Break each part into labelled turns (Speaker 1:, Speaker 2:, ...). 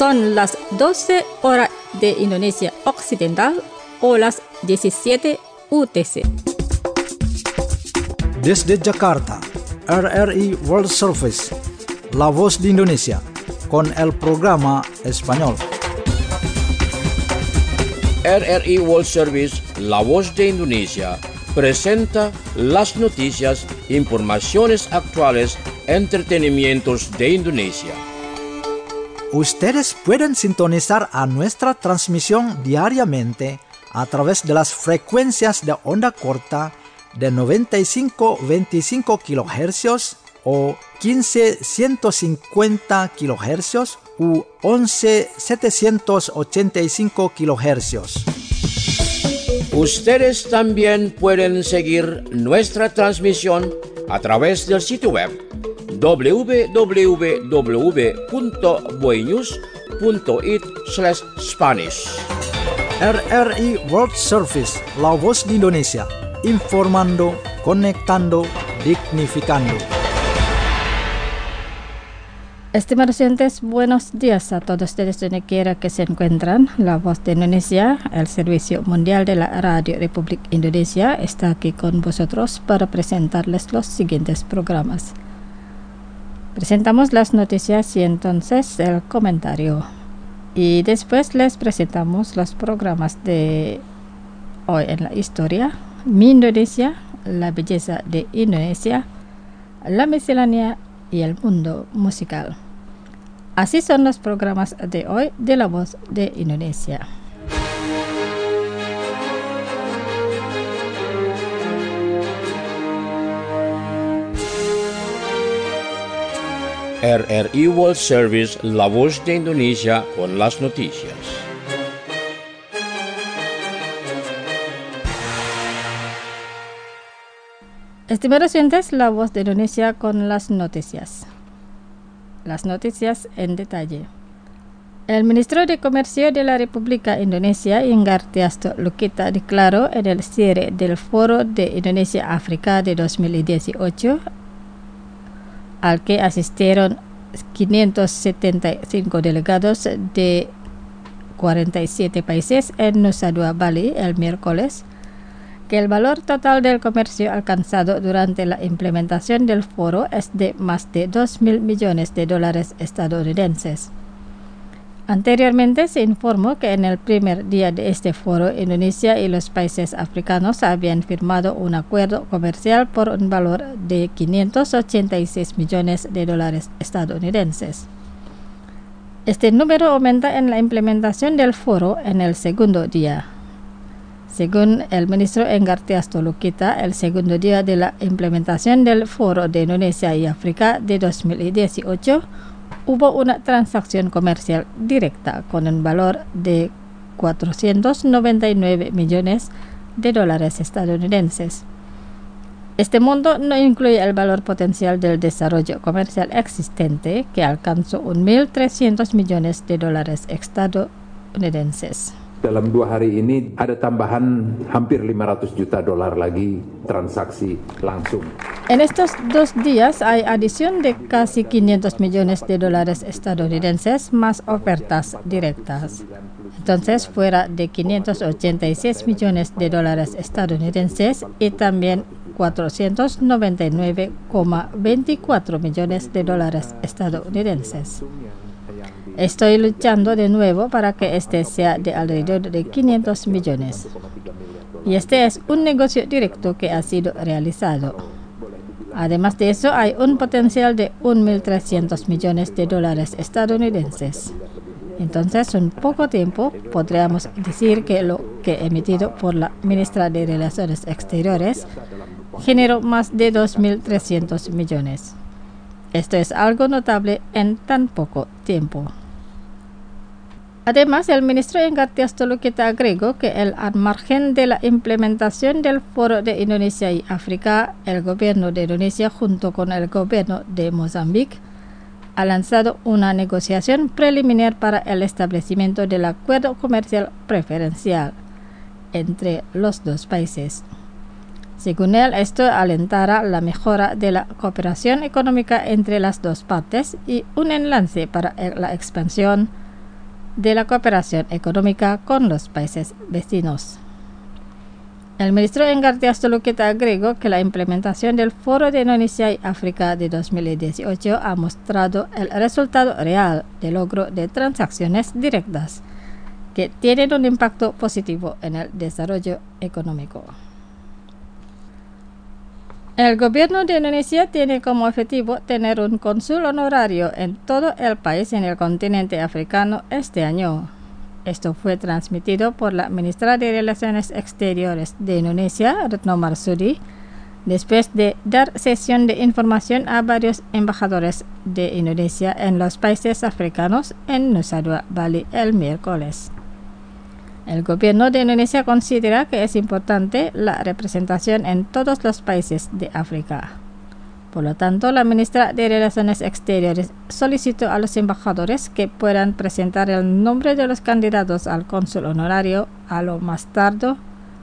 Speaker 1: Son las 12 horas de Indonesia Occidental o las 17 UTC.
Speaker 2: Desde Jakarta, RRI World Service, La Voz de Indonesia, con el programa español.
Speaker 3: RRI World Service, La Voz de Indonesia, presenta las noticias, informaciones actuales, entretenimientos de Indonesia.
Speaker 2: Ustedes pueden sintonizar a nuestra transmisión diariamente a través de las frecuencias de onda corta de 95-25 kHz o 15-150 kHz u 11-785 kHz.
Speaker 3: Ustedes también pueden seguir nuestra transmisión a través del sitio web www.boenews.it/Spanish.
Speaker 2: RRI World Service, La Voz de Indonesia, informando, conectando, dignificando.
Speaker 1: Estimados oyentes, buenos días a todos ustedes donde quiera que se encuentran. La Voz de Indonesia, el Servicio Mundial de la Radio Republik Indonesia, está aquí con vosotros para presentarles los siguientes programas. Presentamos las noticias y entonces el comentario. Y después les presentamos los programas de hoy en la historia, Mi Indonesia, la belleza de Indonesia, la miscelánea y el mundo musical. Así son los programas de hoy de La Voz de Indonesia.
Speaker 3: RRI World Service, La Voz de Indonesia, con las noticias.
Speaker 1: Estimados oyentes, La Voz de Indonesia con las noticias. Las noticias en detalle. El ministro de Comercio de la República Indonesia, Inggartiasto Lukita, declaró en el cierre del Foro de Indonesia-África de 2018, al que asistieron 575 delegados de 47 países en Nusa Dua, Bali, el miércoles, que el valor total del comercio alcanzado durante la implementación del foro es de más de 2.000 millones de dólares estadounidenses. Anteriormente se informó que en el primer día de este foro, Indonesia y los países africanos habían firmado un acuerdo comercial por un valor de 586 millones de dólares estadounidenses. Este número aumenta en la implementación del foro en el segundo día. Según el ministro Inggartiasto Lukita, el segundo día de la implementación del Foro de Indonesia y África de 2018, hubo una transacción comercial directa con un valor de 499 millones de dólares estadounidenses. Este monto no incluye el valor potencial del desarrollo comercial existente, que alcanzó 1.300 millones de dólares estadounidenses.
Speaker 4: Dalam 2 hari ini ada tambahan hampir 500 juta dolar lagi transaksi langsung.
Speaker 1: En estos 2 días hay adición de casi 500 millones de dólares estadounidenses más ofertas directas. Entonces, fuera de 586 millones de dólares estadounidenses y también 499,24 millones de dólares estadounidenses. Estoy luchando de nuevo para que este sea de alrededor de 500 millones. Y este es un negocio directo que ha sido realizado. Además de eso, hay un potencial de 1.300 millones de dólares estadounidenses. Entonces, en poco tiempo, podríamos decir que lo que emitido por la ministra de Relaciones Exteriores generó más de 2.300 millones. Esto es algo notable en tan poco tiempo. Además, el ministro Inggartiasto Lukita agregó que al margen de la implementación del Foro de Indonesia y África, el gobierno de Indonesia junto con el gobierno de Mozambique ha lanzado una negociación preliminar para el establecimiento del acuerdo comercial preferencial entre los dos países. Según él, esto alentará la mejora de la cooperación económica entre las dos partes y un enlace para la expansión de la cooperación económica con los países vecinos. El ministro Engartias Toluqueta agregó que la implementación del Foro de Indonesia y África de 2018 ha mostrado el resultado real de logro de transacciones directas que tienen un impacto positivo en el desarrollo económico. El gobierno de Indonesia tiene como objetivo tener un cónsul honorario en todo el país en el continente africano este año. Esto fue transmitido por la ministra de Relaciones Exteriores de Indonesia, Retno Marsudi, después de dar sesión de información a varios embajadores de Indonesia en los países africanos en Nusa Dua, Bali, el miércoles. El gobierno de Indonesia considera que es importante la representación en todos los países de África. Por lo tanto, la ministra de Relaciones Exteriores solicitó a los embajadores que puedan presentar el nombre de los candidatos al cónsul honorario a lo más tarde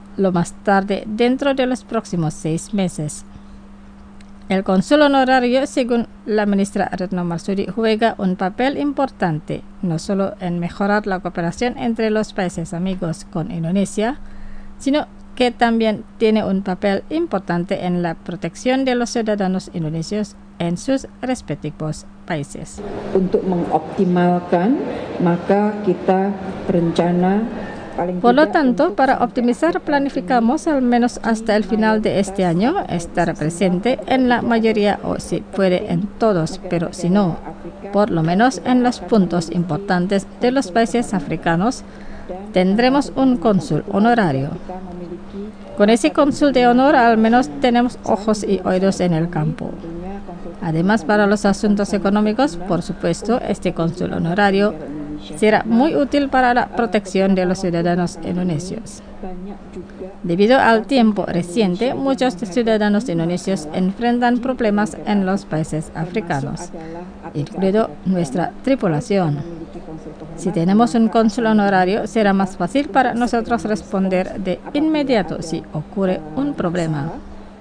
Speaker 1: dentro de los próximos 6 meses. El cónsul honorario, según la ministra Retno Marsudi, juega un papel importante no solo en mejorar la cooperación entre los países amigos con Indonesia, sino que también tiene un papel importante en la protección de los ciudadanos indonesios en sus respectivos países.
Speaker 5: Untuk mengoptimalkan, maka kita berencana.
Speaker 1: Por lo tanto, para optimizar, planificamos al menos hasta el final de este año estar presente en la mayoría o si puede en todos, pero si no, por lo menos en los puntos importantes de los países africanos, tendremos un cónsul honorario. Con ese cónsul de honor al menos tenemos ojos y oídos en el campo. Además, para los asuntos económicos, por supuesto, este cónsul honorario será muy útil para la protección de los ciudadanos indonesios. Debido al tiempo reciente, muchos ciudadanos indonesios enfrentan problemas en los países africanos, incluido nuestra tripulación. Si tenemos un cónsul honorario, será más fácil para nosotros responder de inmediato si ocurre un problema.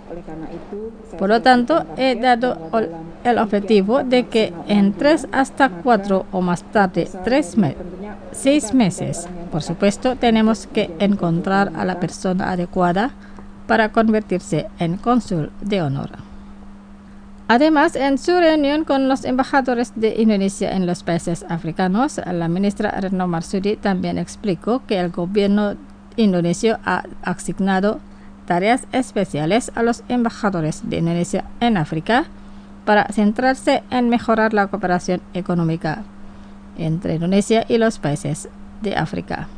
Speaker 1: Por lo tanto, he dado el objetivo de que en 3 hasta 4 o más tarde 6 meses, por supuesto, tenemos que encontrar a la persona adecuada para convertirse en cónsul de honor. Además, en su reunión con los embajadores de Indonesia en los países africanos, la ministra Retno Marsudi también explicó que el gobierno indonesio ha asignado tareas especiales a los embajadores de Indonesia en África para centrarse en mejorar la cooperación económica entre Indonesia y los países de África.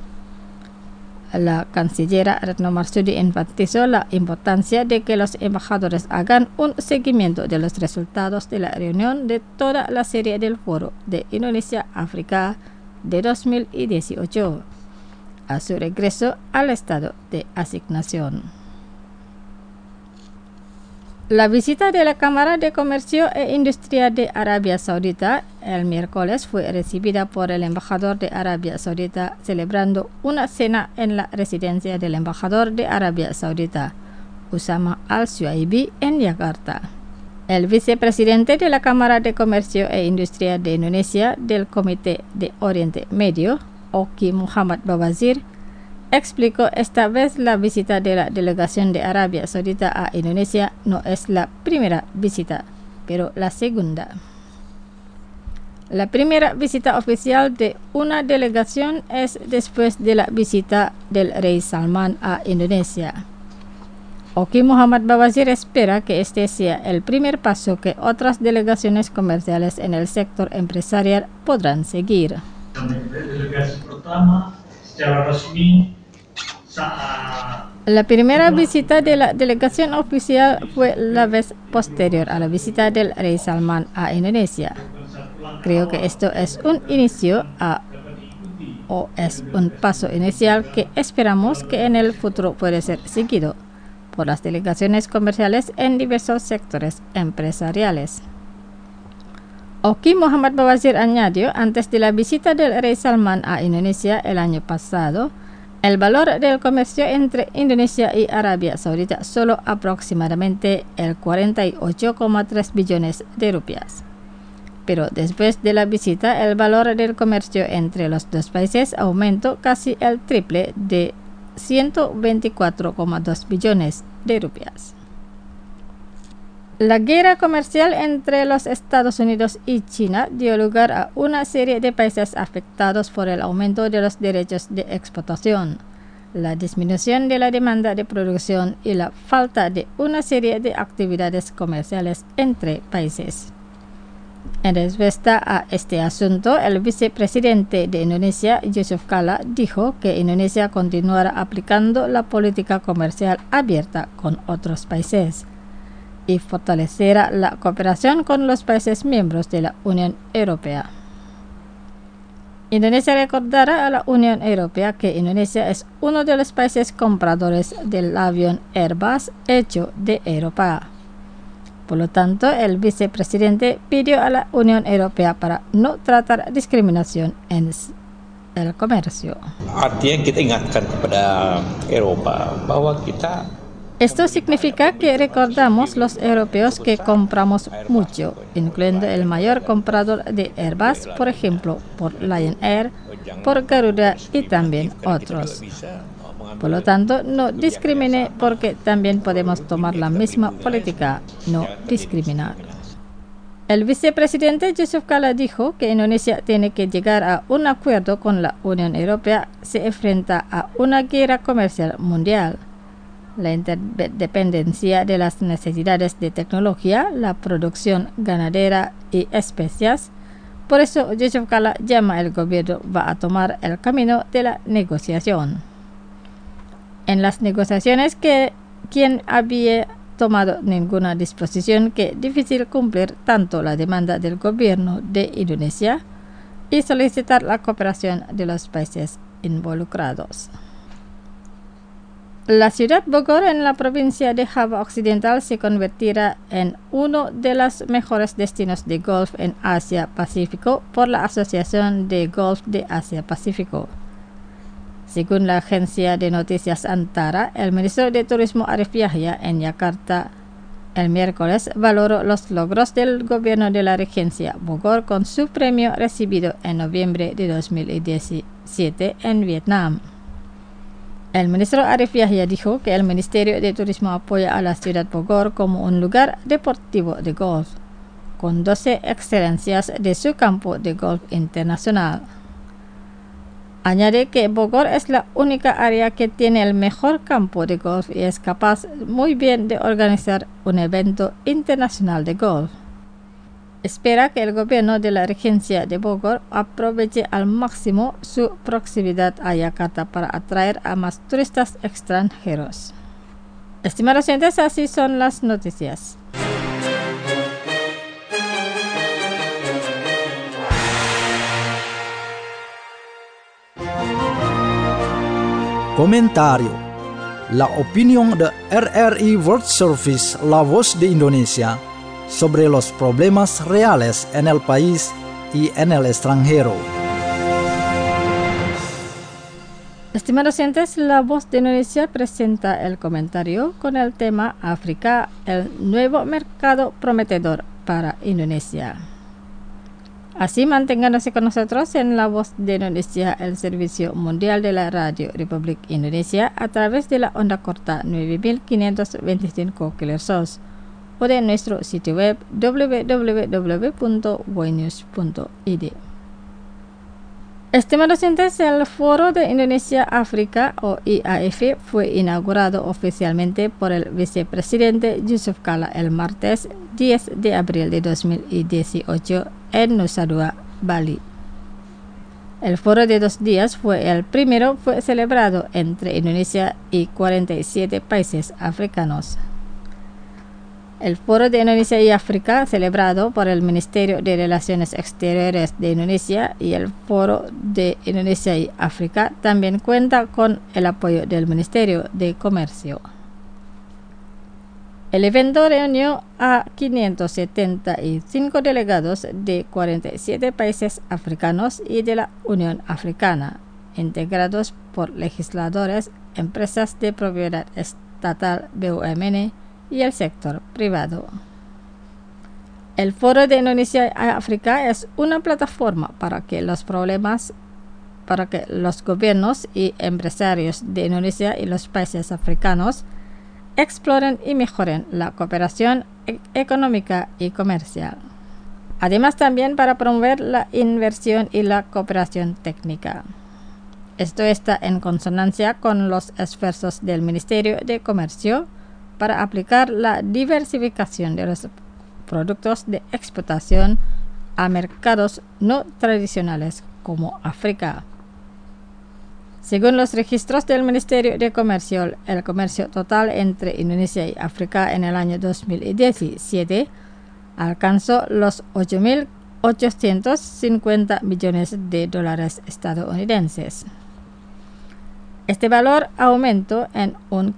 Speaker 1: La canciller Retno Marsudi enfatizó la importancia de que los embajadores hagan un seguimiento de los resultados de la reunión de toda la serie del Foro de Indonesia-África de 2018 a su regreso al estado de asignación. La visita de la Cámara de Comercio e Industria de Arabia Saudita el miércoles fue recibida por el embajador de Arabia Saudita celebrando una cena en la residencia del embajador de Arabia Saudita, Usama Al-Shuaibi, en Yakarta. El vicepresidente de la Cámara de Comercio e Industria de Indonesia del Comité de Oriente Medio, Oki Muhammad Bawazir, explicó esta vez la visita de la delegación de Arabia Saudita a Indonesia no es la primera visita, pero la segunda. La primera visita oficial de una delegación es después de la visita del rey Salman a Indonesia. Oki Muhammad Bawazir espera que este sea el primer paso que otras delegaciones comerciales en el sector empresarial podrán seguir.
Speaker 6: Delegasi pertama secara resmi
Speaker 1: La primera visita de la delegación oficial fue la vez posterior a la visita del rey Salman a Indonesia. Creo que esto es un inicio o es un paso inicial que esperamos que en el futuro puede ser seguido por las delegaciones comerciales en diversos sectores empresariales. Oki Muhammad Bawazir añadió, antes de la visita del rey Salman a Indonesia el año pasado, el valor del comercio entre Indonesia y Arabia Saudita solo aproximadamente el 48,3 billones de rupias. pero después de la visita el valor del comercio entre los dos países aumentó casi el triple de 124,2 billones de rupias. La guerra comercial entre los Estados Unidos y China dio lugar a una serie de países afectados por el aumento de los derechos de exportación, la disminución de la demanda de producción y la falta de una serie de actividades comerciales entre países. En respuesta a este asunto, el vicepresidente de Indonesia, Yusuf Kala, dijo que Indonesia continuará aplicando la política comercial abierta con otros países y fortalecerá la cooperación con los países miembros de la Unión Europea. Indonesia recordará a la Unión Europea que Indonesia es uno de los países compradores del avión Airbus hecho de Europa. Por lo tanto, el vicepresidente pidió a la Unión Europea para no tratar discriminación en el comercio.
Speaker 7: Artinya kita ingatkan kepada Eropa bahwa kita.
Speaker 1: Esto significa que recordamos los europeos que compramos mucho, incluyendo el mayor comprador de Airbus, por ejemplo, por Lion Air, por Garuda y también otros. Por lo tanto, no discrimine porque también podemos tomar la misma política, no discriminar. El vicepresidente Yusuf Kala dijo que Indonesia tiene que llegar a un acuerdo con la Unión Europea, se enfrenta a una guerra comercial mundial. La interdependencia de las necesidades de tecnología, la producción ganadera y especias. Por eso, Yusuf Kala llama al gobierno va a tomar el camino de la negociación. En las negociaciones quien había tomado ninguna disposición que difícil cumplir tanto la demanda del gobierno de Indonesia y solicitar la cooperación de los países involucrados. La ciudad Bogor en la provincia de Java Occidental se convertirá en uno de los mejores destinos de golf en Asia-Pacífico por la Asociación de Golf de Asia-Pacífico. Según la agencia de noticias Antara, el ministro de Turismo Arif Yahya en Yakarta el miércoles valoró los logros del gobierno de la regencia Bogor con su premio recibido en noviembre de 2017 en Vietnam. El ministro Arif Yahya dijo que el Ministerio de Turismo apoya a la ciudad Bogor como un lugar deportivo de golf, con 12 excelencias de su campo de golf internacional. Añade que Bogor es la única área que tiene el mejor campo de golf y es capaz muy bien de organizar un evento internacional de golf. Espera que el gobierno de la regencia de Bogor aproveche al máximo su proximidad a Yakarta para atraer a más turistas extranjeros. Estimados oyentes, así son las noticias.
Speaker 2: Comentario. La opinión de RRI World Service, la voz de Indonesia, sobre los problemas reales en el país y en el extranjero.
Speaker 1: Estimados oyentes, la voz de Indonesia presenta el comentario con el tema África, el nuevo mercado prometedor para Indonesia. Así manténganse con nosotros en la voz de Indonesia, el servicio mundial de la Radio Republik Indonesia a través de la onda corta 9525 kHz o de nuestro sitio web www.voinews.id. Estimados oyentes, el Foro de Indonesia-África o IAF fue inaugurado oficialmente por el vicepresidente Yusuf Kala el martes 10 de abril de 2018 en Nusa Dua, Bali. El foro de 2 días fue celebrado entre Indonesia y 47 países africanos. El Foro de Indonesia y África, celebrado por el Ministerio de Relaciones Exteriores de Indonesia, y el Foro de Indonesia y África también cuenta con el apoyo del Ministerio de Comercio. El evento reunió a 575 delegados de 47 países africanos y de la Unión Africana, integrados por legisladores, empresas de propiedad estatal, BUMN, y el sector privado. El Foro de Indonesia y África es una plataforma para que los gobiernos y empresarios de Indonesia y los países africanos exploren y mejoren la cooperación económica y comercial. Además, también para promover la inversión y la cooperación técnica. Esto está en consonancia con los esfuerzos del Ministerio de Comercio para aplicar la diversificación de los productos de exportación a mercados no tradicionales como África. Según los registros del Ministerio de Comercio, el comercio total entre Indonesia y África en el año 2017 alcanzó los 8.850 millones de dólares estadounidenses. Este valor aumentó en un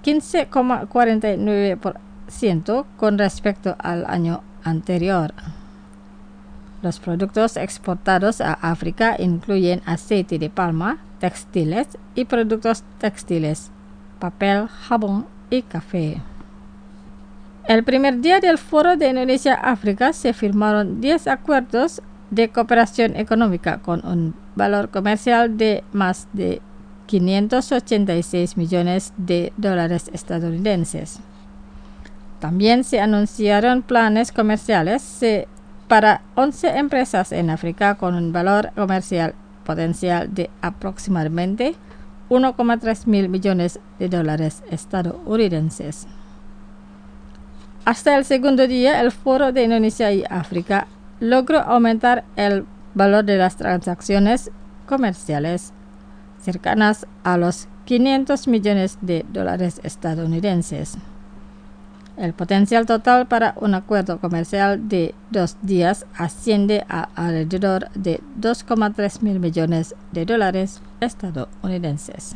Speaker 1: 15,49% con respecto al año anterior. Los productos exportados a África incluyen aceite de palma, textiles y productos textiles, papel, jabón y café. El primer día del Foro de Indonesia-África se firmaron 10 acuerdos de cooperación económica con un valor comercial de más de 586 millones de dólares estadounidenses. También se anunciaron planes comerciales para 11 empresas en África con un valor comercial potencial de aproximadamente 1,3 mil millones de dólares estadounidenses. Hasta el segundo día, el Foro de Indonesia y África logró aumentar el valor de las transacciones comerciales cercanas a los 500 millones de dólares estadounidenses. El potencial total para un acuerdo comercial de 2 días asciende a alrededor de 2,3 mil millones de dólares estadounidenses.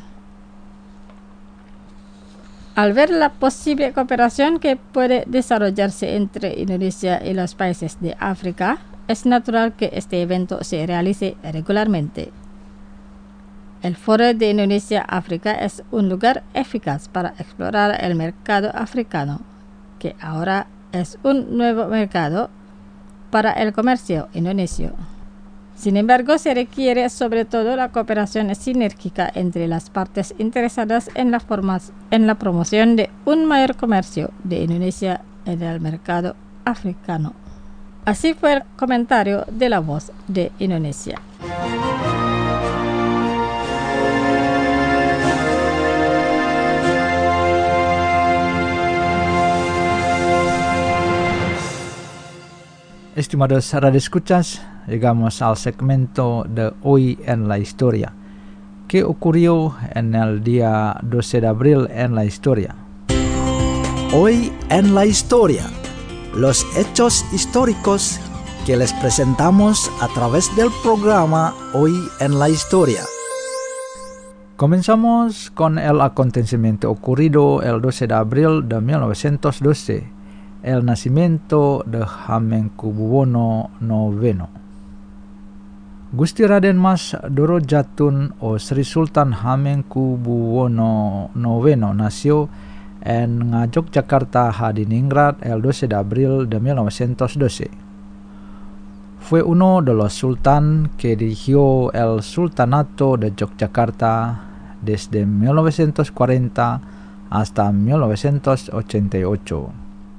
Speaker 1: Al ver la posible cooperación que puede desarrollarse entre Indonesia y los países de África, es natural que este evento se realice regularmente. El Foro de Indonesia-África es un lugar eficaz para explorar el mercado africano, que ahora es un nuevo mercado para el comercio indonesio. Sin embargo, se requiere sobre todo la cooperación sinérgica entre las partes interesadas en la promoción de un mayor comercio de Indonesia en el mercado africano. Así fue el comentario de La Voz de Indonesia.
Speaker 2: Estimados radioescuchas, llegamos al segmento de Hoy en la Historia, que ocurrió en el día 12 de abril en la historia.
Speaker 8: Hoy en la Historia, los hechos históricos que les presentamos a través del programa Hoy en la Historia.
Speaker 2: Comenzamos con el acontecimiento ocurrido el 12 de abril de 1912, el nacimiento de Hamengkubuwono IX. Gusti Raden Mas Dorojatun o Sri Sultan Hamengkubuwono IX nació en Yogyakarta, Hadiningrat, el 12 de abril de 1912. Fue uno de los sultán que dirigió el Sultanato de Yogyakarta desde 1940 hasta 1988.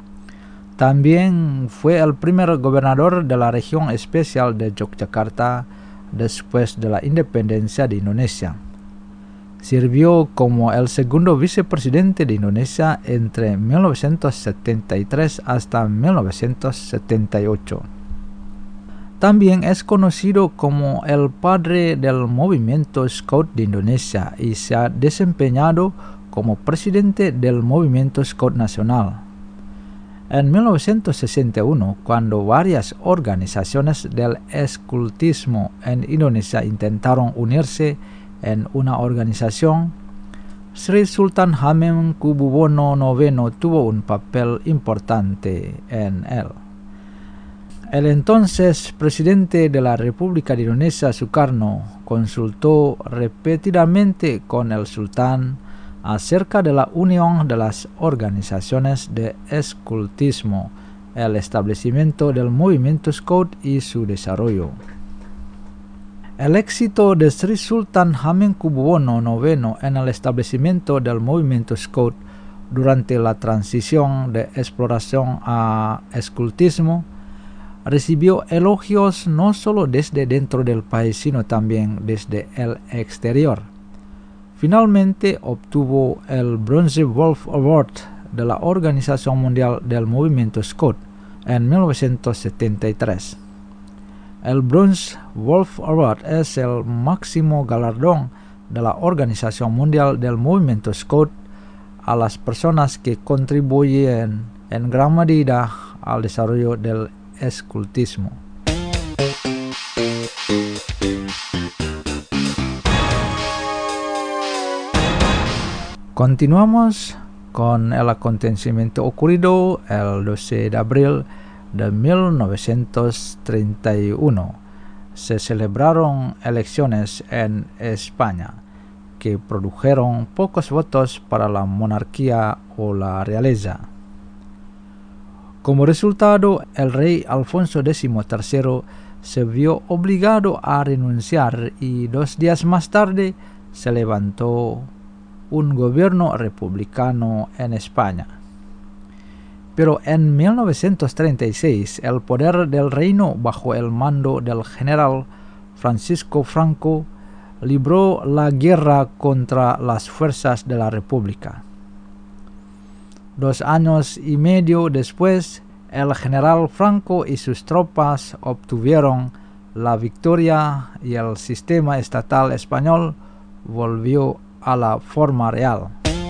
Speaker 2: También fue el primer gobernador de la región especial de Yogyakarta después de la independencia de Indonesia. Sirvió como el segundo vicepresidente de Indonesia entre 1973 hasta 1978. También es conocido como el padre del movimiento Scout de Indonesia y se ha desempeñado como presidente del movimiento Scout Nacional. En 1961, cuando varias organizaciones del escultismo en Indonesia intentaron unirse en una organización, Sri Sultan Hamengkubuwono IX tuvo un papel importante en él. El entonces presidente de la República de Indonesia, Sukarno, consultó repetidamente con el sultán acerca de la unión de las organizaciones de escultismo el establecimiento del movimiento Scout y su desarrollo. El éxito de Sri Sultan Hamengkubuwono IX en el establecimiento del movimiento Scout durante la transición de exploración a escultismo recibió elogios no solo desde dentro del país sino también desde el exterior. Finalmente obtuvo el Bronze Wolf Award de la Organización Mundial del Movimiento Scout en 1973. El Bronze Wolf Award es el máximo galardón de la Organización Mundial del Movimiento Scout a las personas que contribuyen en gran medida al desarrollo del escultismo. Continuamos con el acontecimiento ocurrido el 12 de abril de 1931. Se celebraron elecciones en España que produjeron pocos votos para la monarquía o la realeza. Como resultado, el rey Alfonso XIII se vio obligado a renunciar y 2 días más tarde se levantó un gobierno republicano en España. Pero en 1936 el poder del reino bajo el mando del general Francisco Franco libró la guerra contra las fuerzas de la República. 2 años y medio después, el general Franco y sus tropas obtuvieron la victoria y el sistema estatal español volvió a la forma real.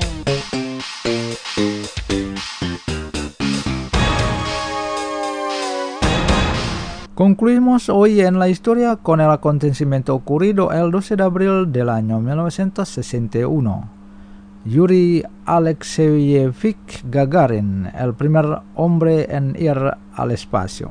Speaker 2: Concluimos hoy en la historia con el acontecimiento ocurrido el 12 de abril del año 1961. Yuri Alexeyevich Gagarin, el primer hombre en ir al espacio.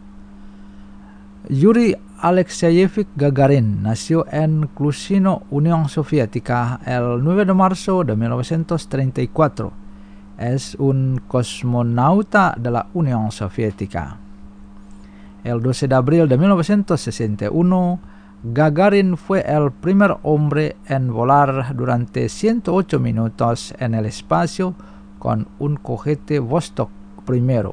Speaker 2: Yuri Alexeyevich Gagarin nació en Clushino, Unión Soviética, el 9 de marzo de 1934. Es un cosmonauta de la Unión Soviética. El 12 de abril de 1961, Gagarin fue el primer hombre en volar durante 108 minutos en el espacio con un cohete Vostok I.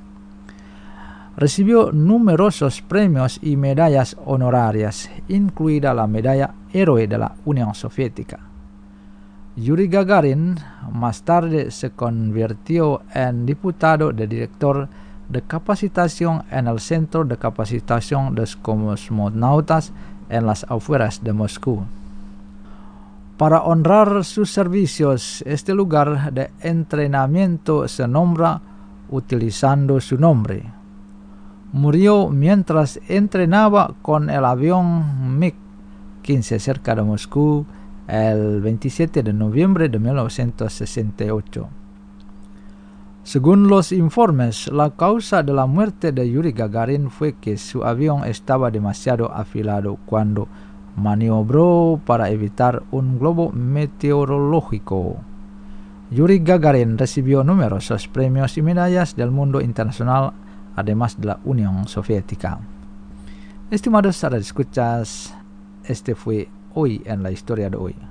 Speaker 2: Recibió numerosos premios y medallas honorarias, incluida la medalla Héroe de la Unión Soviética. Yuri Gagarin más tarde se convirtió en diputado de director de capacitación en el Centro de Capacitación de Cosmonautas en las afueras de Moscú. Para honrar sus servicios, este lugar de entrenamiento se nombra utilizando su nombre. Murió mientras entrenaba con el avión MiG-15 cerca de Moscú el 27 de noviembre de 1968. Según los informes, la causa de la muerte de Yuri Gagarin fue que su avión estaba demasiado afilado cuando maniobró para evitar un globo meteorológico. Yuri Gagarin recibió numerosos premios y medallas del mundo internacional, además de la Unión Soviética. Estimados radioescuchas, este fue Hoy en la Historia de hoy.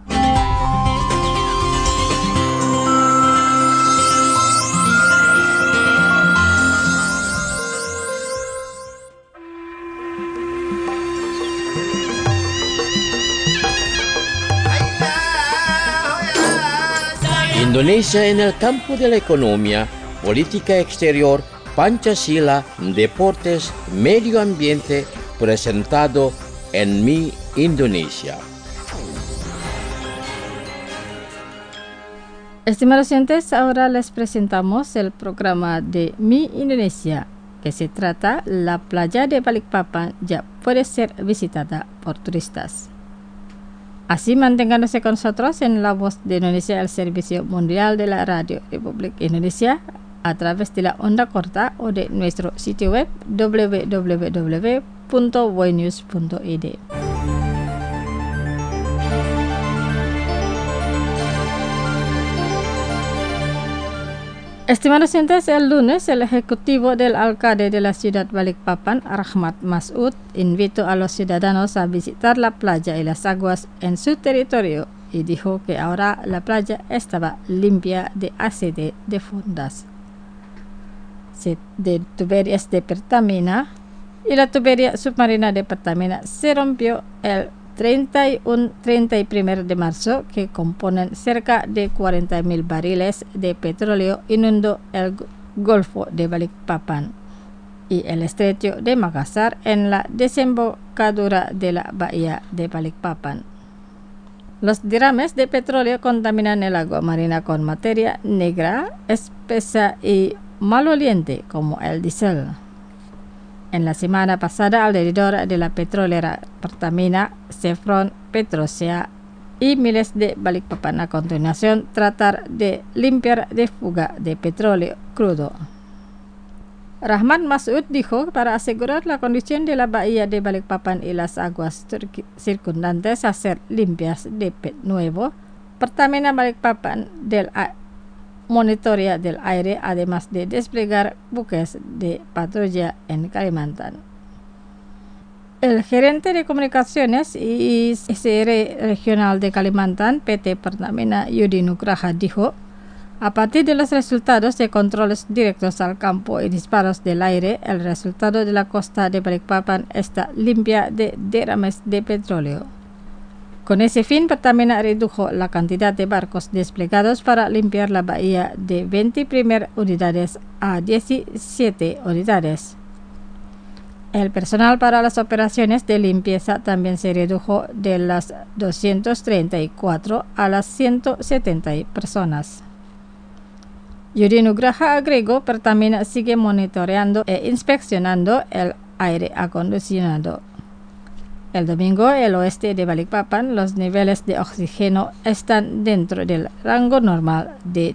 Speaker 3: Indonesia en el campo de la economía, política exterior, Pancasila, deportes, medio ambiente, presentado en Mi Indonesia.
Speaker 1: Estimados oyentes, ahora les presentamos el programa de Mi Indonesia, que se trata la playa de Balikpapan ya puede ser visitada por turistas. Así manténganse con nosotros en La Voz de Indonesia, el servicio mundial de la Radio Republik Indonesia, a través de la onda corta o de nuestro sitio web www.voinews.id. Estimados oyentes, el lunes el ejecutivo del alcalde de la ciudad Balikpapan, Rahmat Masud, invitó a los ciudadanos a visitar la playa y las aguas en su territorio y dijo que ahora la playa estaba limpia de ACT de fondas, de tuberías de Pertamina, y la tubería submarina de Pertamina se rompió el 31 de marzo, que componen cerca de 40.000 barriles de petróleo, inundó el Golfo de Balikpapan y el Estrecho de Makassar en la desembocadura de la bahía de Balikpapan. Los derrames de petróleo contaminan el agua marina con materia negra, espesa y maloliente como el diésel. En la semana pasada, alrededor de la petrolera Pertamina, Chevron, Petrosia y miles de Balikpapan a continuación tratar de limpiar de fuga de petróleo crudo. Rahmat Masud dijo para asegurar la condición de la bahía de Balikpapan y las aguas circundantes a ser limpias de nuevo, Pertamina Balikpapan monitorea del aire, además de desplegar buques de patrulla en Kalimantan. El gerente de comunicaciones y SR regional de Kalimantan, PT Pertamina Yudi Nugraha, dijo: a partir de los resultados de controles directos al campo y disparos del aire, el resultado de la costa de Balikpapan está limpia de derrames de petróleo. Con ese fin, Pertamina redujo la cantidad de barcos desplegados para limpiar la bahía de 21 unidades a 17 unidades. El personal para las operaciones de limpieza también se redujo de las 234 a las 170 personas. Yudi Nugraha agregó: Pertamina sigue monitoreando e inspeccionando el aire acondicionado. El domingo, el oeste de Balikpapan, los niveles de oxígeno están dentro del rango normal de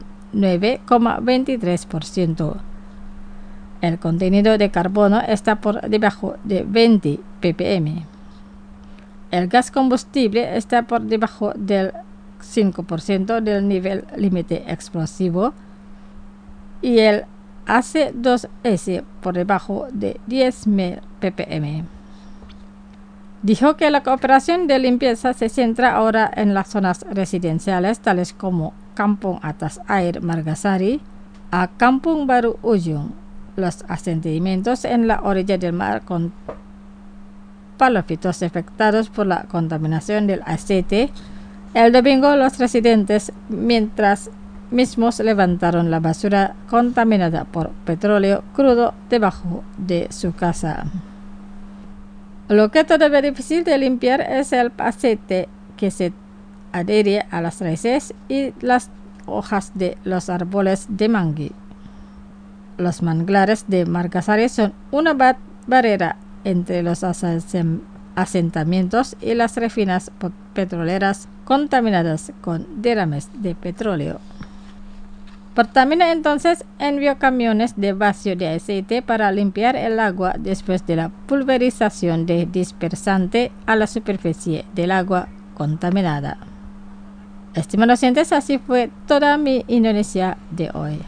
Speaker 1: 19,23%. El contenido de carbono está por debajo de 20 ppm. El gas combustible está por debajo del 5% del nivel límite explosivo y el AC2S por debajo de 10.000 ppm. Dijo que la operación de limpieza se centra ahora en las zonas residenciales tales como Kampung Atas Air Margasari a Kampung Baru Ujung, los asentamientos en la orilla del mar con palofitos afectados por la contaminación del ACT. El domingo, los residentes mientras mismos levantaron la basura contaminada por petróleo crudo debajo de su casa. Lo que todavía es difícil de limpiar es el ACT que se adhiere a las raíces y las hojas de los árboles de mangui. Los manglares de Margasari son una barrera entre los asentamientos y las refinas petroleras contaminadas con derrames de petróleo. Pertamina entonces envió camiones de vacío de aceite para limpiar el agua después de la pulverización de dispersante a la superficie del agua contaminada. Estimados oyentes, así fue toda mi Indonesia de hoy.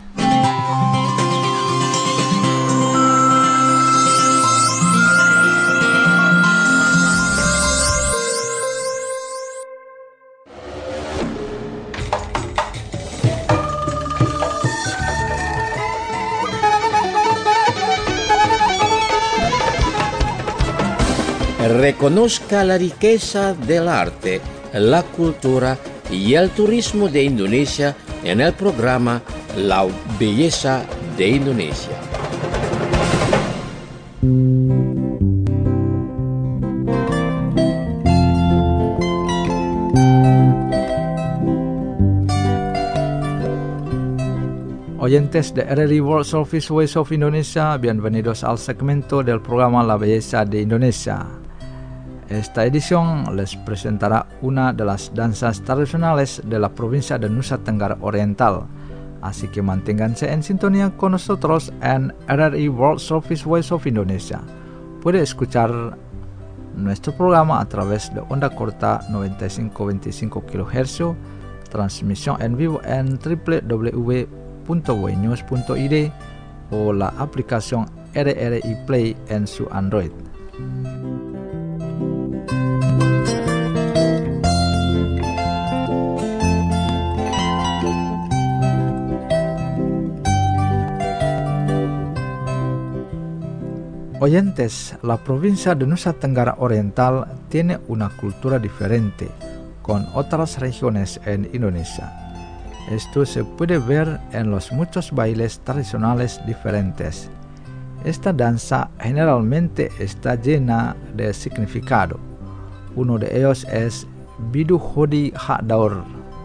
Speaker 3: Reconozca la riqueza del arte, la cultura y el turismo de Indonesia en el programa La Belleza de Indonesia.
Speaker 2: Oyentes de RRI World Service Voice of Indonesia, bienvenidos al segmento del programa La Belleza de Indonesia. Esta edición les presentará una de las danzas tradicionales de la provincia de Nusa Tenggara Oriental. Así que manténganse en sintonía con nosotros en RRI World Service Voice of Indonesia. Puede escuchar nuestro programa a través de onda corta 95.25 kHz, transmisión en vivo en www.rri.org radio.buenews.id o la aplicación RRI Play en su Android. Oyentes, la provincia de Nusa Tenggara Oriental tiene una cultura diferente con otras regiones en Indonesia. Esto se puede ver en los muchos bailes tradicionales diferentes. Esta danza generalmente está llena de significado. Uno de ellos es Bidu Hodi Hak Daur.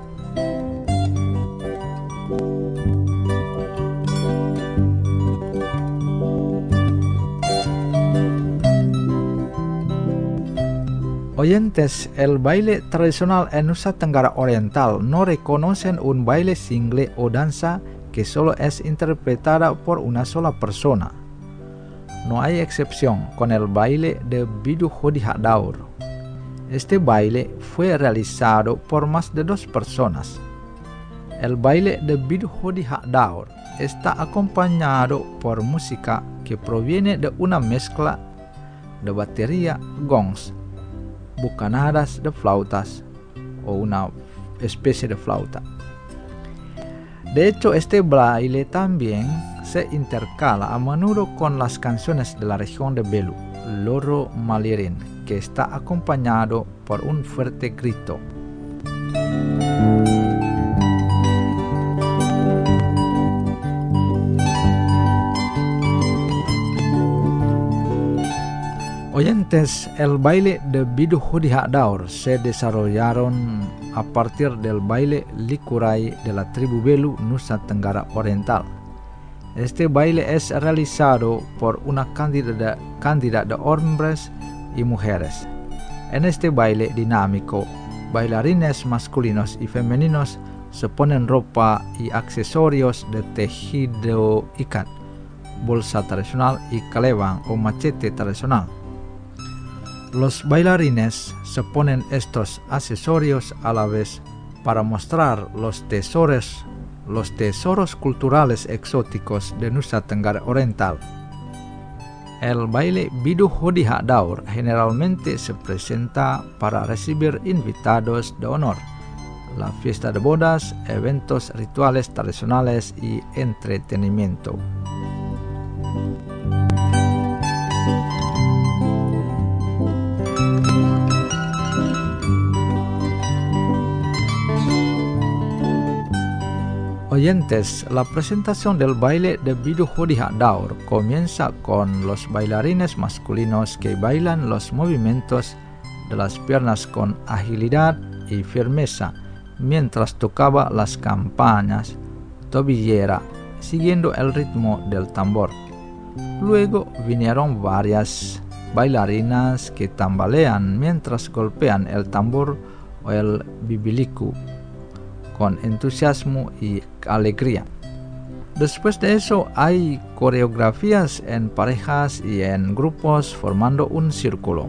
Speaker 2: Oyentes, el baile tradicional en Nusa Tenggara Oriental no reconocen un baile single o danza que solo es interpretada por una sola persona. No hay excepción con el baile de Bidu Hodi Hak Daur. Este baile fue realizado por más de 2 personas. El baile de Bidu Hodi Hak Daur está acompañado por música que proviene de una mezcla de batería, gongs, bucanadas de flautas o una especie de flauta. De hecho, este baile también se intercala a menudo con las canciones de la región de Belu, Loro Malirin, que está acompañado por un fuerte grito. Oyentes, el baile de Bidu Hodi Hak Daur se desarrollaron a partir del baile Likurai de la tribu Belu, Nusa Tenggara Oriental. Este baile es realizado por una cantidad de hombres y mujeres. En este baile dinámico, bailarines masculinos y femeninos se ponen ropa y accesorios de tejido ikat, bolsa tradicional y calebang o machete tradicional. Los bailarines se ponen estos accesorios a la vez para mostrar los tesoros culturales exóticos de Nusa Tenggara Oriental. El baile Bidu Hodi Hak Daur generalmente se presenta para recibir invitados de honor, la fiesta de bodas, eventos rituales tradicionales y entretenimiento. Oyentes, la presentación del baile de Bidu Hodi Hak Daur comienza con los bailarines masculinos que bailan los movimientos de las piernas con agilidad y firmeza mientras tocaba las campanas tobillera siguiendo el ritmo del tambor. Luego vinieron varias bailarinas que tambalean mientras golpean el tambor o el bibiliku con entusiasmo y alegría. Después de eso hay coreografías en parejas y en grupos formando un círculo.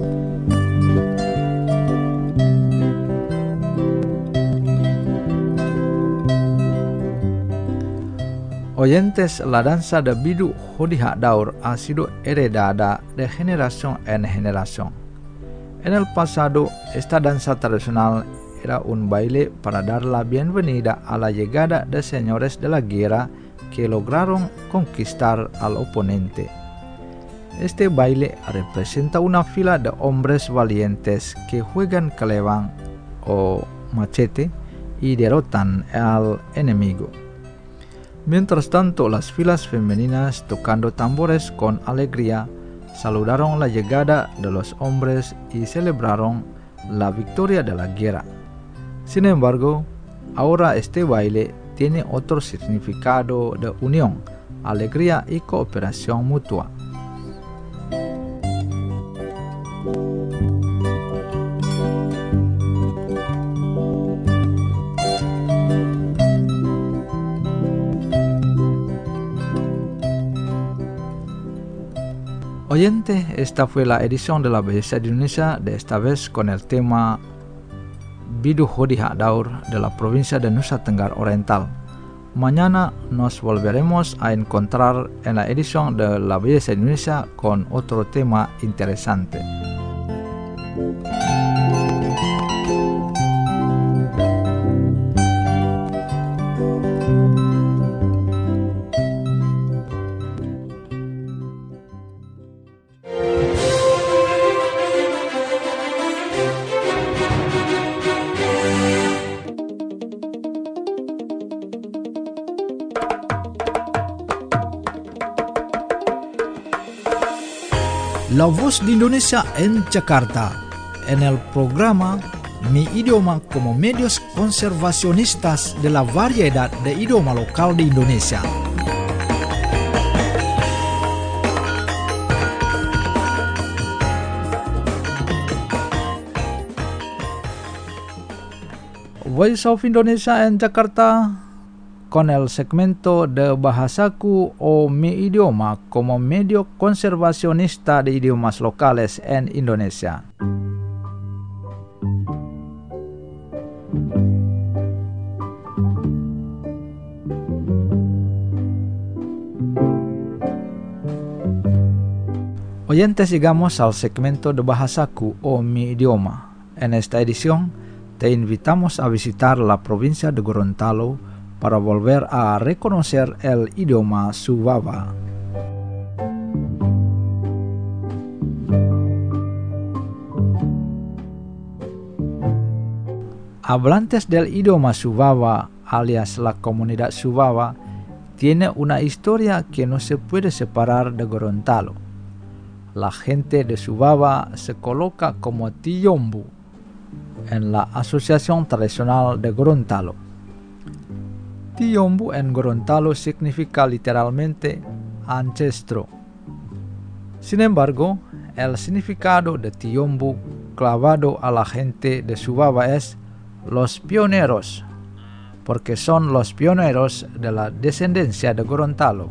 Speaker 2: Oyentes, la danza de Bidu Hodi Hak Daur ha sido heredada de generación en generación. En el pasado, esta danza tradicional era un baile para dar la bienvenida a la llegada de señores de la guerra que lograron conquistar al oponente. Este baile representa una fila de hombres valientes que juegan calebang o machete y derrotan al enemigo. Mientras tanto, las filas femeninas tocando tambores con alegría saludaron la llegada de los hombres y celebraron la victoria de la guerra. Sin embargo, ahora este baile tiene otro significado de unión, alegría y cooperación mutua. Oyente, esta fue la edición de La Belleza de Indonesia, de esta vez con el tema Bidu Hodi Hak Daur de la provincia de Nusa Tenggara Oriental. Mañana nos volveremos a encontrar en la edición de La Belleza de Indonesia con otro tema interesante.
Speaker 8: La Voz de Indonesia en Jakarta, en el programa Mi Idioma como medios conservacionistas de la variedad de idioma local de Indonesia.
Speaker 2: Voice of Indonesia en Jakarta, con el segmento de Bahasaku o Mi Idioma como medio conservacionista de idiomas locales en Indonesia. Oyentes, llegamos al segmento de Bahasaku o Mi Idioma. En esta edición, te invitamos a visitar la provincia de Gorontalo para volver a reconocer el idioma Subaba. Hablantes del idioma Subaba, alias la comunidad Subaba, tiene una historia que no se puede separar de Gorontalo. La gente de Subaba se coloca como Tiyombu en la Asociación Tradicional de Gorontalo. Tiyombu en Gorontalo significa literalmente ancestro. Sin embargo, el significado de Tiyombu clavado a la gente de Subaba es los pioneros, porque son los pioneros de la descendencia de Gorontalo.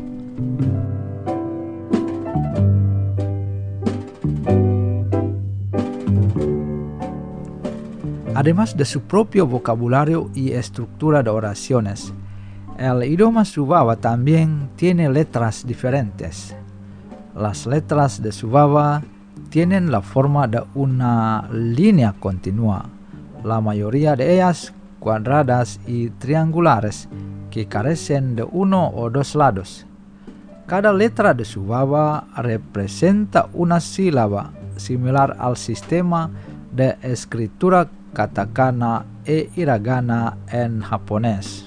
Speaker 2: Además de su propio vocabulario y estructura de oraciones, el idioma Subaba también tiene letras diferentes. Las letras de Subaba tienen la forma de una línea continua, la mayoría de ellas cuadradas y triangulares que carecen de uno o dos lados. Cada letra de Subaba representa una sílaba similar al sistema de escritura katakana e hiragana en japonés.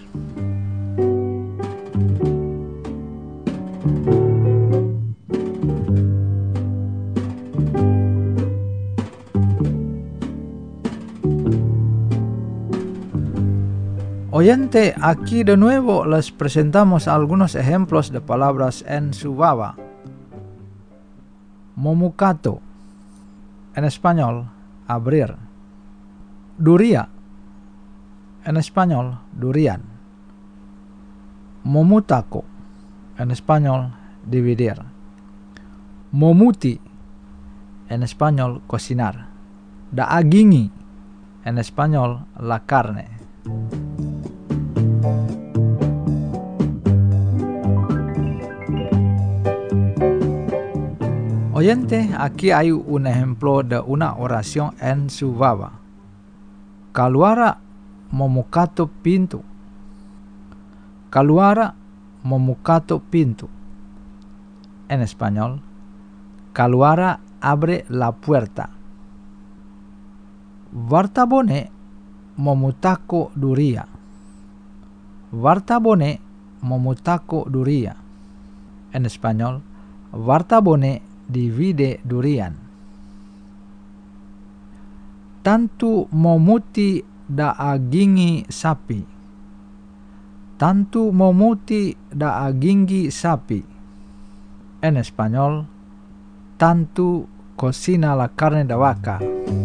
Speaker 2: Oyente, aquí de nuevo les presentamos algunos ejemplos de palabras en Subaba. Momukato, en español, abrir. Duria, en español, durian. Momutako, en español, dividir. Momuti, en español, cocinar. Daagingi, en español, la carne. Oyente, aquí hay un ejemplo de una oración en Subaba. Kaluara momukato pintu. Kaluara momukato pintu. En español, Kaluara abre la puerta. Vartabone momutako duria. Vartabone momutako duria. En español, Vartabone divide durian. Tantu momuti daagingi sapi. Tantu momuti daagingi sapi. En español, Tantu cocina la carne de vaca.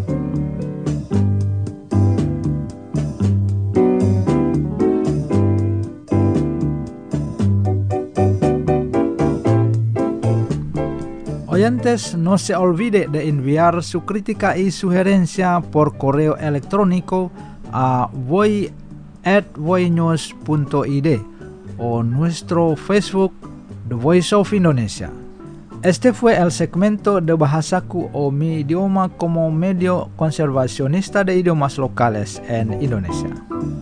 Speaker 2: Oyentes, no se olvide de enviar su crítica y sugerencia por correo electrónico a voi@voinews.id o nuestro Facebook The Voice of Indonesia. Este fue el segmento de Bahasaku o mi idioma como medio conservacionista de idiomas locales en Indonesia.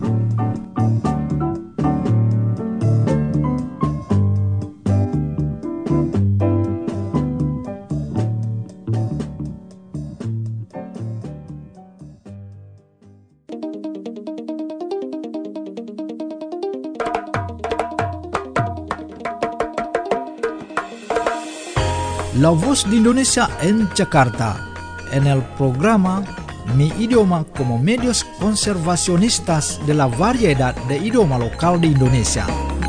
Speaker 8: La Voz de Indonesia en Jakarta, en el programa Mi Idioma como medios conservacionistas de la variedad de idioma local de Indonesia.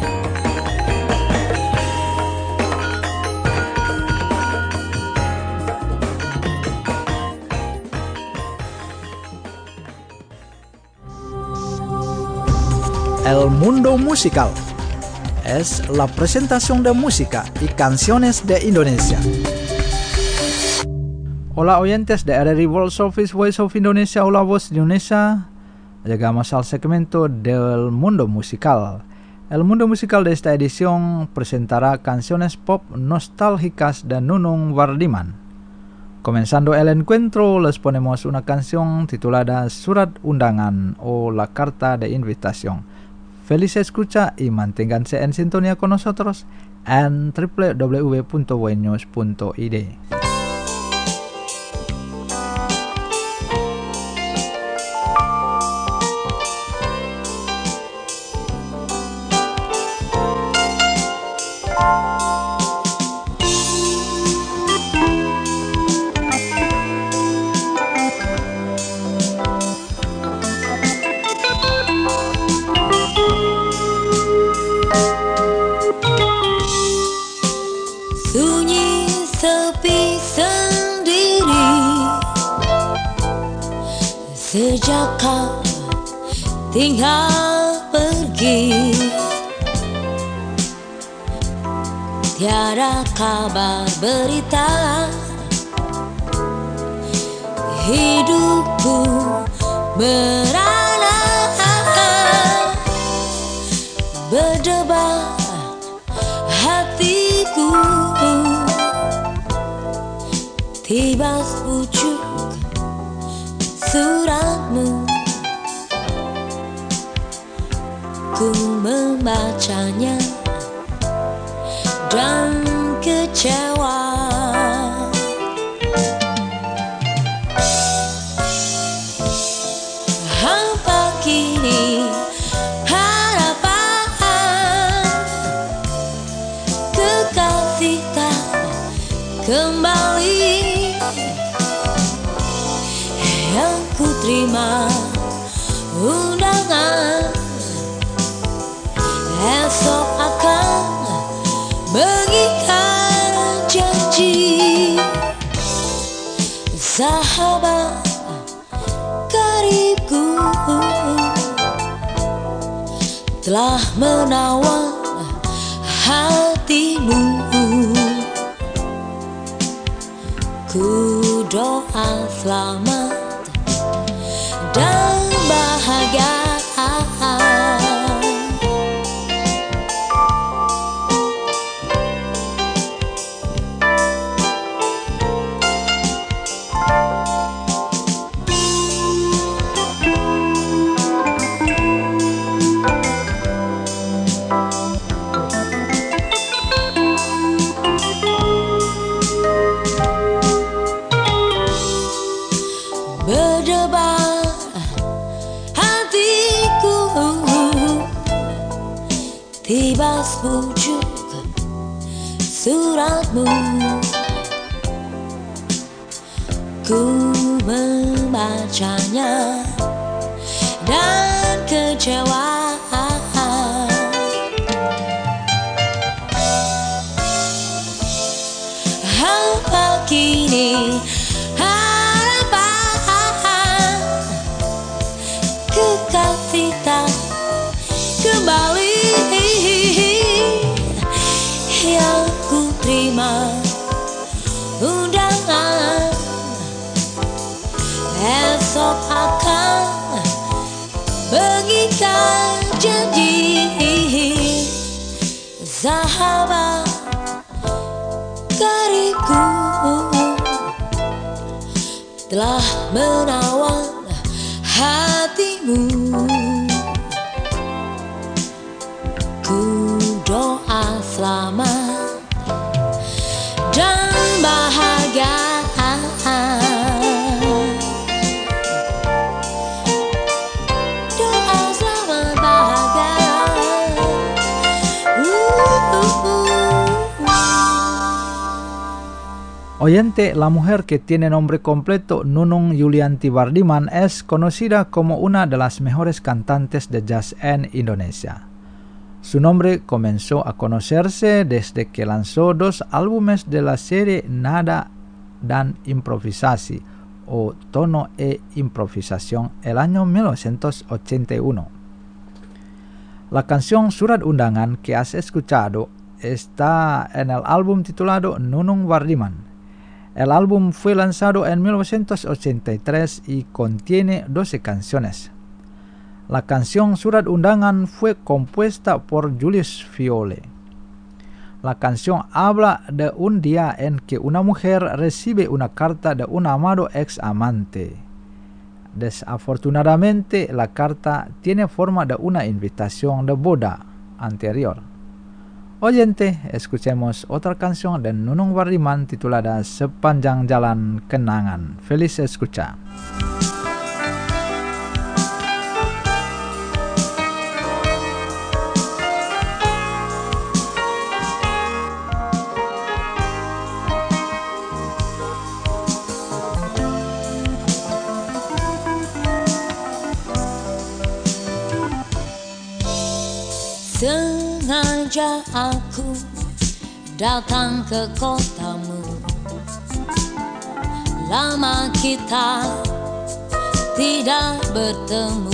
Speaker 8: El mundo musical es la presentación de música y canciones de Indonesia.
Speaker 2: Hola oyentes de RRI World Service Voice of Indonesia o La Voz de Indonesia. Llegamos al segmento del mundo musical. El mundo musical de esta edición presentará canciones pop nostálgicas de Nunung Wardiman. Comenzando el encuentro, les ponemos una canción titulada Surat Undangan o La Carta de Invitación. Feliz escucha y manténganse en sintonía con nosotros en www.voinews.id.
Speaker 9: Sejak kau tinggal pergi, tiada kabar berita. Hidupku merana, berdebar hatiku. Tiba sepucuk suratmu, ku membacanya dan kecewa. Hampa kini harapan, kekasih tak kembali. Yang ku terima undangan, esok akan mengikat janji. Sahabat karibku telah menawan hatimu. Ku doa selamat dan bahagia. Berdebar hatiku, tiba sepucuk suratmu, ku membacanya dan kecewa. Hampa kini harapan, kekasih tak kembali. Yang ku terima undangan, esok akan mengikat janji. sahabat karibku, telah menawan hatimu. Ku doa selamat dan bahagia. Doa selamat bahagia.
Speaker 2: Oyente, la mujer que tiene nombre completo Nunung Yulianti Wardiman es conocida como una de las mejores cantantes de jazz en Indonesia. Su nombre comenzó a conocerse desde que lanzó 2 álbumes de la serie Nada dan Improvisasi o Tono e Improvisación el año 1981. La canción Surat Undangan que has escuchado está en el álbum titulado Nunung Wardiman. El álbum fue lanzado en 1983 y contiene 12 canciones. La canción Surat Undangan fue compuesta por Julius Fiole. La canción habla de un día en que una mujer recibe una carta de un amado ex amante. Desafortunadamente, la carta tiene forma de una invitación de boda anterior. Oyente, escuchemos otra canción de Nunung Wardiman titulada Sepanjang Jalan Kenangan. Feliz escucha.
Speaker 9: Sengaja aku datang ke kotamu, lama kita tidak bertemu.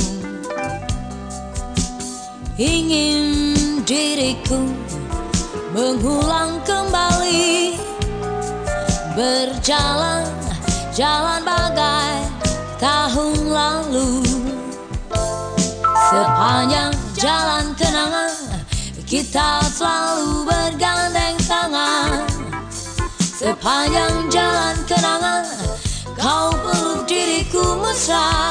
Speaker 9: Ingin diriku mengulang kembali, berjalan jalan bagai tahun lalu. Sepanjang jalan kenangan kita selalu bergandeng tangan. Sepanjang jalan kenangan kau peluk diriku mesra.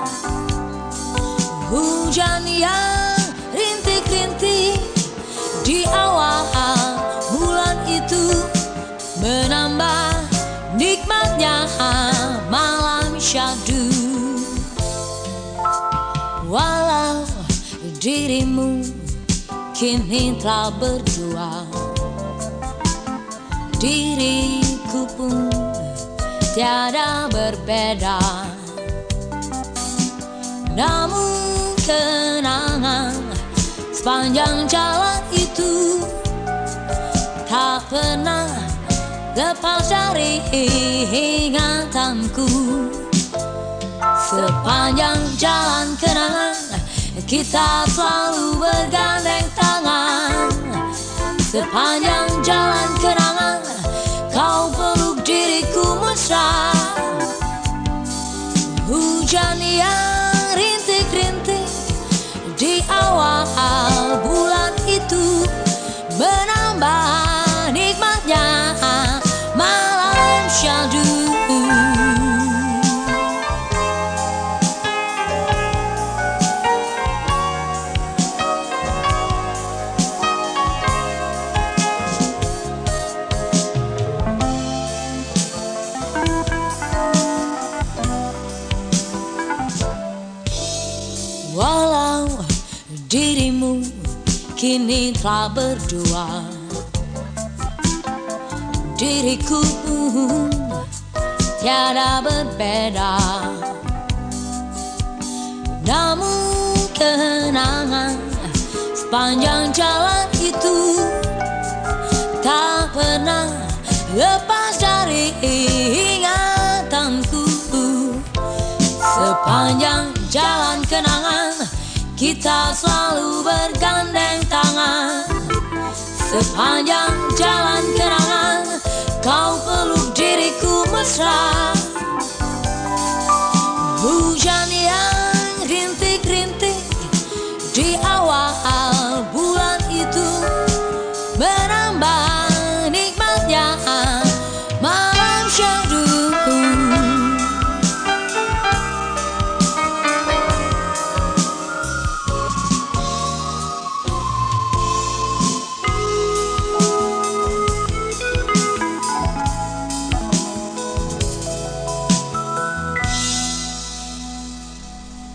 Speaker 9: Hujan yang rintik-rintik di awal bulan itu menambah nikmatnya malam syahdu. Walau dirimu kini telah berdua, diriku pun tiada berbeda. Namun kenangan sepanjang jalan itu tak pernah lepas dari ingatanku. Sepanjang jalan kenangan kita selalu bergandeng tangan. Sepanjang jalan kenangan kau peluk diriku mesra. Hujan yang rintik-rintik di awal bulan itu menambah nikmatnya malam syahdu. Walau dirimu kini telah berdua, diriku pun tiada berbeda. Namun kenangan sepanjang jalan itu tak pernah lepas dari ingatanku. Sepanjang jalan kenangan kita selalu bergandeng tangan. Sepanjang jalan kenangan kau peluk diriku mesra. Hujan yang rintik-rintik di awal bulan itu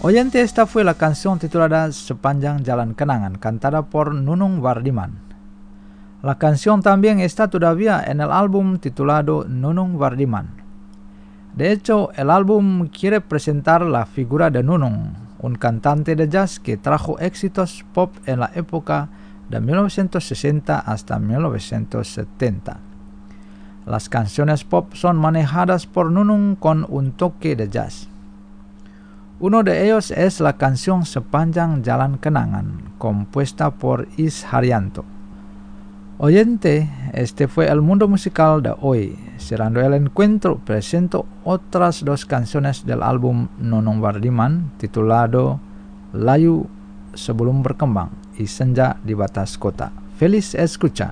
Speaker 2: Oyente, esta fue la canción titulada Sepanjang Jalan Kenangan, cantada por Nunung Wardiman. La canción también está todavía en el álbum titulado Nunung Wardiman. De hecho, el álbum quiere presentar la figura de Nunung, un cantante de jazz que trajo éxitos pop en la época de 1960 hasta 1970. Las canciones pop son manejadas por Nunung con un toque de jazz. Uno de ellos es la canción Sepanjang Jalan Kenangan, compuesta por Is Haryanto. Oyente, este fue el mundo musical de hoy. Cerrando el encuentro, presento otras dos canciones del álbum Nunung Wardiman titulado Layu Sebelum Berkembang y Senja di Batas Kota. Feliz escucha.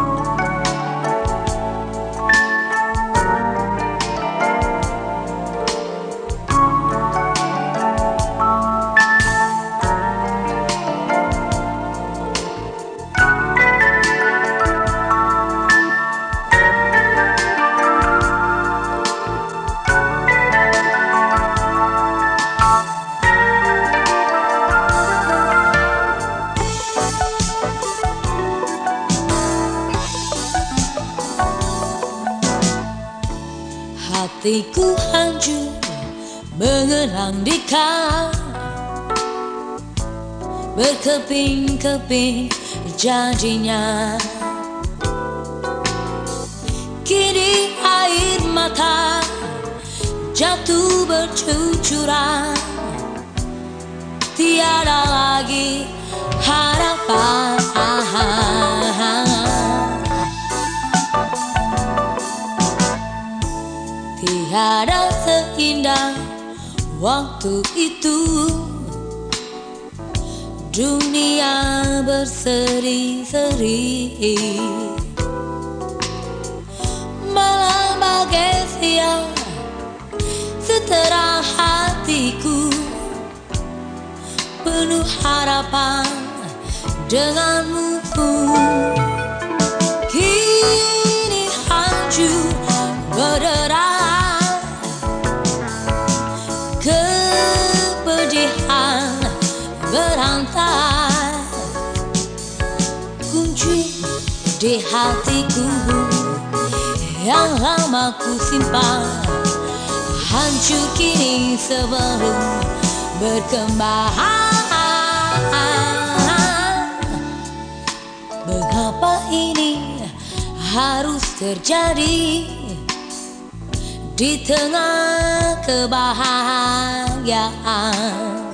Speaker 9: Hatiku hancur mengenang di kau, berkeping-keping jadinya. Kini air mata jatuh bercucuran, tiada lagi harapan. Tiada seindah waktu itu, dunia berseri-seri, malam bagai siang seterang hatiku, penuh harapan denganmu. Kini hancur berderai, kepedihan berantai, kunci di hatiku yang lama ku simpan, hancur kini sebelum berkembang. Mengapa ini harus terjadi di tengah kebahagiaan?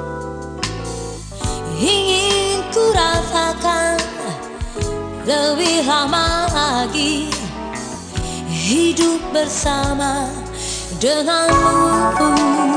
Speaker 9: Ingin ku rasakan lebih lama lagi hidup bersama denganmu.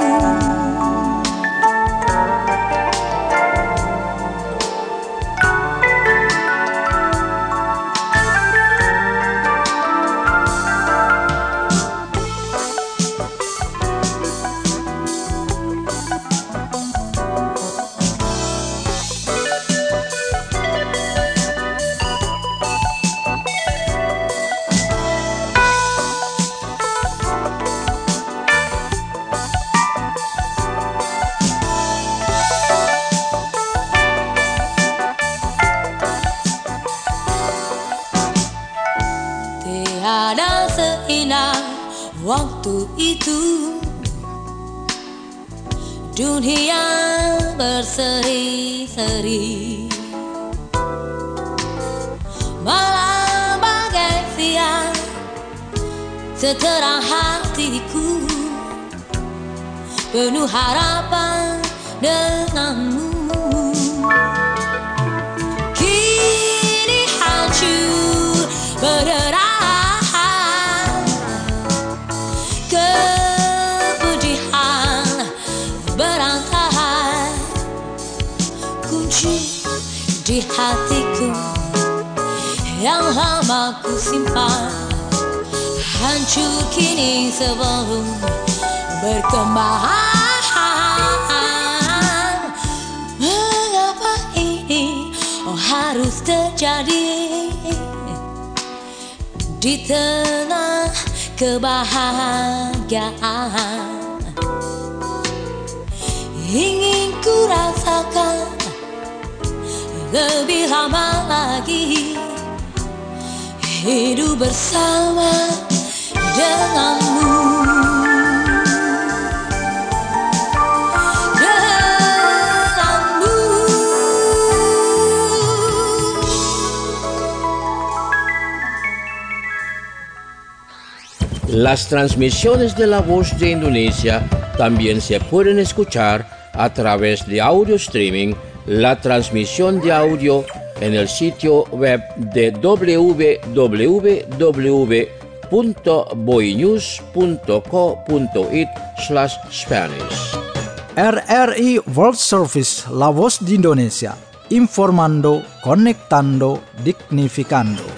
Speaker 9: Tiada seindah waktu itu, dunia berseri-seri, malam bagai siang seterang hatiku, penuh harapan denganmu. Kini hancur berderai, di hatiku yang lama ku simpan, hancur kini sebelum berkembang. Mengapa ini harus terjadi di tengah kebahagiaan? ingin ku rasakan lebih lama lagi hidup bersama denganmu.
Speaker 3: Las transmisiones de La Voz de Indonesia también se pueden escuchar a través de audio streaming, la transmisión de audio en el sitio web de www.boinews.co.it/Spanish.
Speaker 8: RRI World Service, La Voz de Indonesia, informando, conectando, dignificando.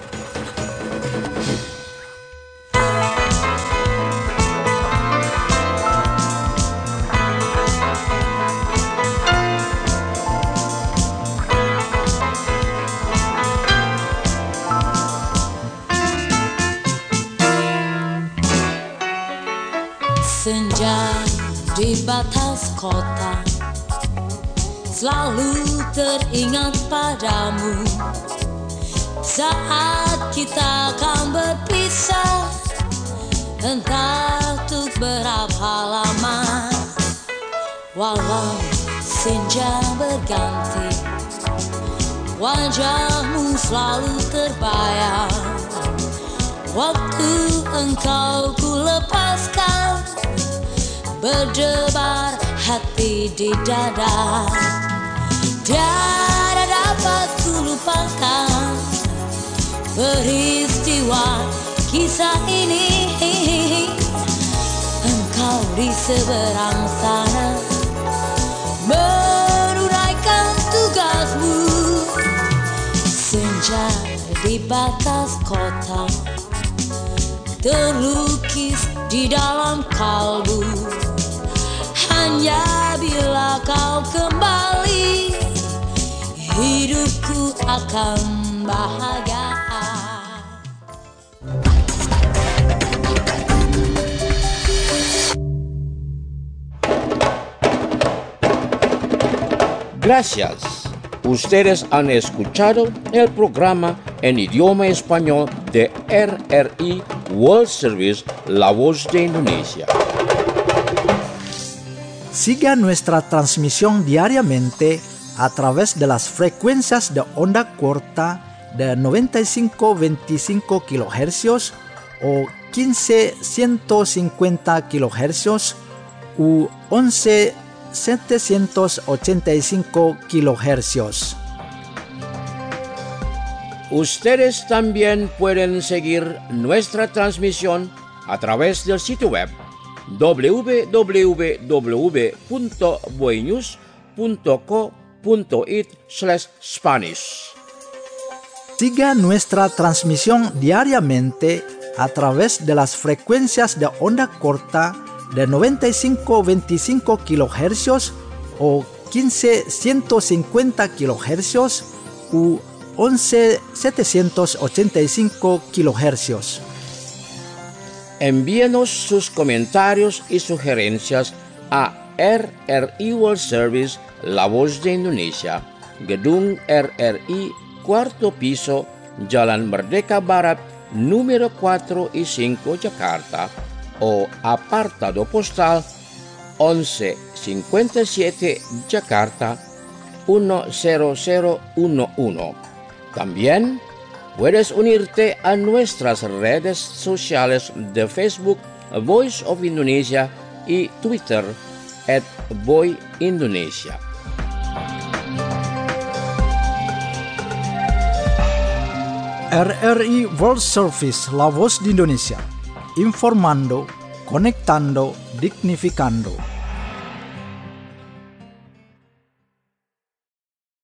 Speaker 9: Senja di batas kota selalu teringat padamu. Saat kita akan berpisah, entah untuk berapa lama. Walau senja berganti, wajahmu selalu terbayang. Waktu engkau ku lepaskan, berdebar hati di dada. Tiada dapat ku lupakan peristiwa kisah ini. Engkau di seberang sana menunaikan tugasmu. Senja di batas kota terlukis di dalam kalbu. Hanya bila kau kembali, hidupku akan bahagia.
Speaker 3: Gracias. Ustedes han escuchado el programa en idioma español de RRI World Service, La Voz de Indonesia.
Speaker 8: Siga nuestra transmisión diariamente a través de las frecuencias de onda corta de 95-25 kHz o 15-150 kHz u 11-785 kHz.
Speaker 3: Ustedes también pueden seguir nuestra transmisión a través del sitio web www.boinews.co.it/Spanish.
Speaker 8: Siga nuestra transmisión diariamente a través de las frecuencias de onda corta de 95-25 kHz o 15-150 kHz u 11-785 kHz.
Speaker 3: Envíenos sus comentarios y sugerencias a RRI World Service, La Voz de Indonesia, Gedung RRI, 4º piso, Jalan Merdeka Barat, número 4 y 5, Jakarta, o apartado postal 1157 Jakarta 10011. También puedes unirte a nuestras redes sociales de Facebook, Voice of Indonesia, y Twitter, @VoiIndonesia.
Speaker 8: RRI World Service, La Voz de Indonesia, informando, conectando, dignificando.